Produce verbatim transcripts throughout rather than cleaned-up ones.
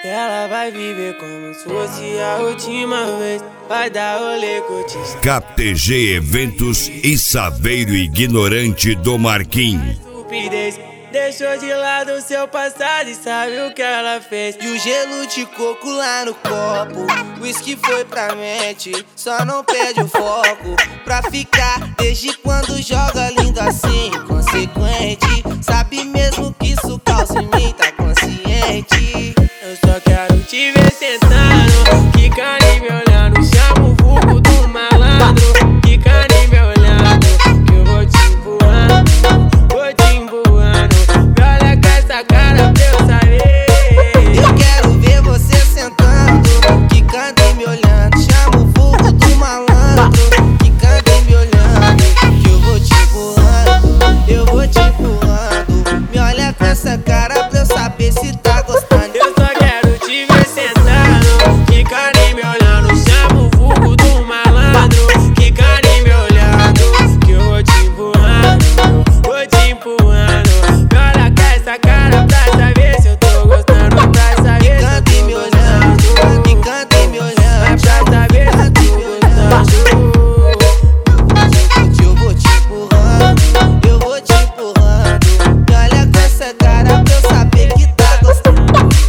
Ela vai viver como se fosse a última vez. Vai dar rolê cotista. K T G Eventos e Saveiro Ignorante do Marquinhos. Estupidez. Deixou de lado seu passado e sabe o que ela fez. E o gelo de coco lá no copo, whisky foi pra mente, só não perde o foco. Pra ficar, desde quando joga lindo assim, consequente. Sabe mesmo que isso causa em mim, tá consciente. Eu só quero te ver sentando, quicando e me olhando. Chama o vulgo do malandro, quicando e me olhando. Que eu vou te empurrando, vou te empurrando. Me olha com essa cara pra eu saber. Eu quero ver você sentando, quicando e me olhando. Chama o vulgo do malandro, quicando e me olhando. Que eu vou te empurrando, eu vou te empurrando. Me olha com essa cara pra eu saber se tá gostando. Eu só quero te ver sentando, quicando e me olhando. Chama o vulgo do malandro, quicando e me olhando. Que eu vou te empurrando, vou te empurrando. Me olha com essa cara pra saber se eu tô gostando. Pra saber se eu Quicando e me tô olhando, gostando. quicando e me olhando. Pra saber se eu tô gostando. Eu vou te empurrando, eu vou te empurrando. Me olha com essa cara pra eu saber que tá gostando.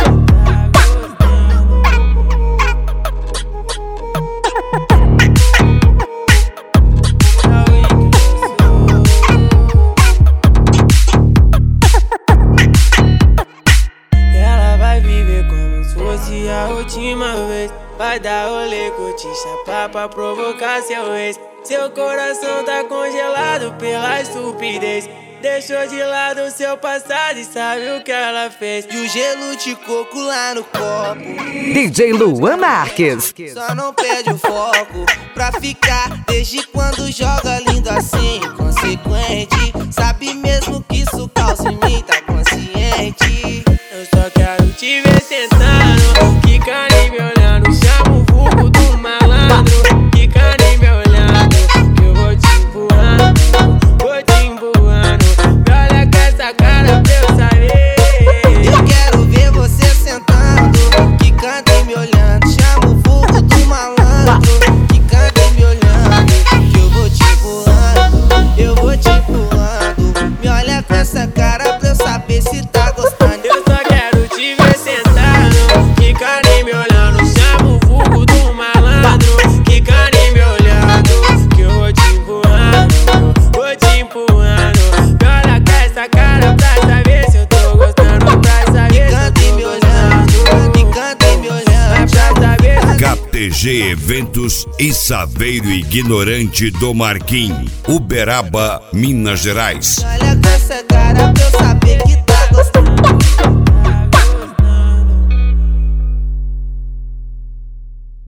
Ela vai viver como se fosse a última vez. Vai dar rolê cotista pra, pra provocar seu ex. Seu coração tá congelado pela estupidez. Deixou de lado seu passado e sabe o que ela fez. E o gelo de coco lá no copo, D J Luan Marques. só não perde o foco. Pra ficar, desde quando joga lindo assim, consequente. Sabe mesmo que isso causa em mim, tá consciente. Eu só quero te ver sentando, quicando e me olhando. Chama o vulgo do malandro, quicando e me olhando. Que eu vou te empurrando, vou te empurrando. Me olha com essa cara pra eu saber. Eu quero ver você sentando, quicando e me olhando. Chama o vulgo do malandro, quicando e me olhando. Que eu vou te empurrando, eu vou te empurrando. Me olha com essa cara pra eu saber se tá gostando. Eu só quero te ver sentando, quicando e me olhando. Chama o vulgo do malandro, quicando e me olhando. Que eu vou te empurrando, vou te empurrando. Me olha com essa cara pra saber se eu tô gostando. Pra saber se eu Quicando e tô me gostando. olhando, quicando e me olhando. Pra saber se K T G Eventos e Saveiro Ignorante do Marquinhos, Uberaba, Minas Gerais. Olha com essa cara pra eu saber que